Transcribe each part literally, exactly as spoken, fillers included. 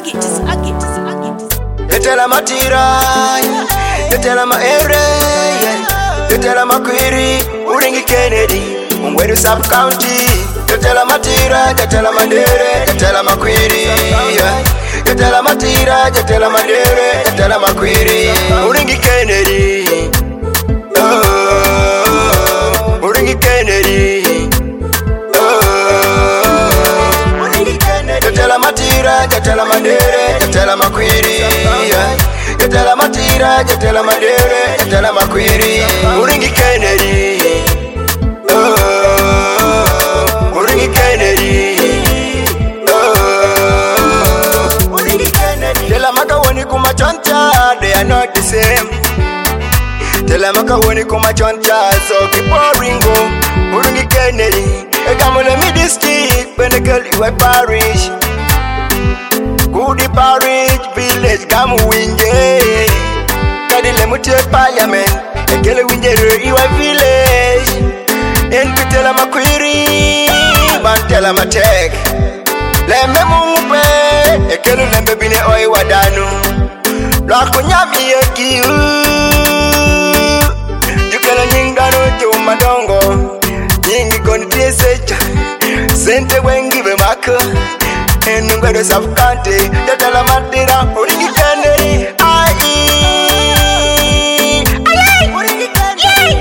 it, slug it, slug it. You tell her my tira, you tell her my area, you tell her my query, Uringi Kennedy, Umweru Sub County. You tell her my tira, you tell her my dere, you tell her my query, you tell her my tira, you tell her my dere, you tell her my query, Uringi Kennedy, oh, Uringi Kennedy. You tell her my tira, you tell her my dere, you tell her my query. You tell her my tira, you tell her my dere, you tell her my query. Uringi Kennedy, oh, Uringi Kennedy, oh, Uringi Kennedy. Tell her makawani kuma choncha, they are not the same. Tell her makawani kuma choncha, so keep pouring go. Uringi Kennedy. I come on me district, when the girl you a parish. Goody parish, village, come win, yeah. Kadile mutie parliament, a girl win, you a village. And to tell him a query, man tell him a check. Let me move, a girl never been a oi wadano. Lock on yami a kill. You can ning down to Madongo. Yingi koni tiesecha Sente wengi be maka Enu ngwede Sub County Yatala matira Uringi Kennedy Ai Uringi Kennedy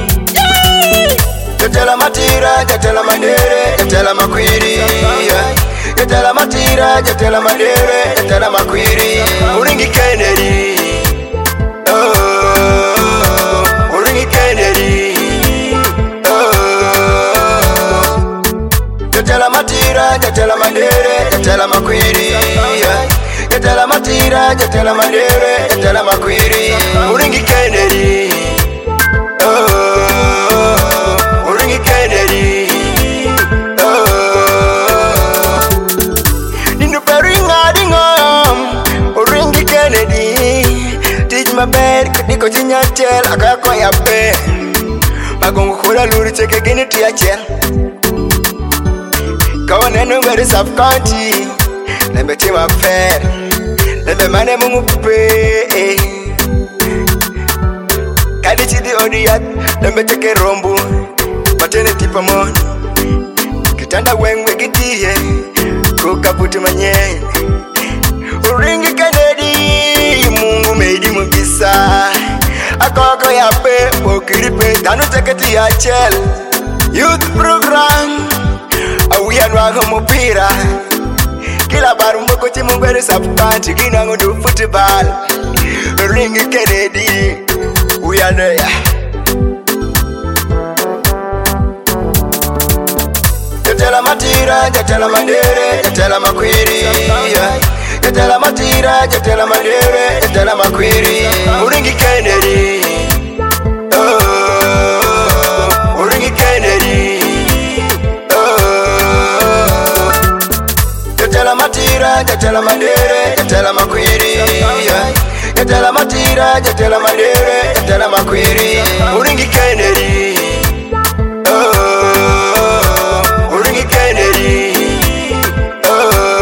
Yatala matira Yatala madere Yatala makwiri Yatala matira Yatala madere Yatala makwiri Uringi Kennedy Oh Uringi Kennedy You tell her my tira, you tell her my dere, you tell her my query. You tell her my tira, you tell her my dere, you tell her my query. Uringi Kennedy, oh, Uringi Kennedy, oh. Dinu peringa dingom, Uringi Kennedy. Teach my bed, niko chinya chel, akako ya pe. Magongo kula luri cheke gini tia chel. Go on and where is Sub County. Let me tell my fair. Let me man mungu pay. Kadichi di odiat. Let me take a rombo. Matene tipa mon. Kitanda wengwe gitie. Kuka puti manye. Uringi Kennedy. Mungu meidi mubisa. Akoko ya pe. Pokiripe. Tanu teketi ya chel. Youth program. We are Wago Mupira. Kila baru mboko timu mbere Sub County. Gina ngundu football. Uringi Kennedy. We are there. You tell her my tira, you tell her my dere, you tell her my query. You tell her my tira, you tell her my dere, you tell her my query. Uringi Kennedy. Oh, Uringi Kennedy. You tell her my tira, you tell her my dere, you tell her my query. You tell her my tira, you tell her my dere, you tell her my query. Uringi Kennedy, oh, Uringi Kennedy,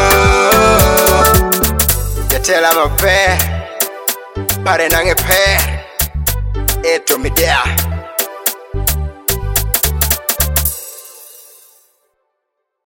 oh. You tell her my pair, pare nange pair.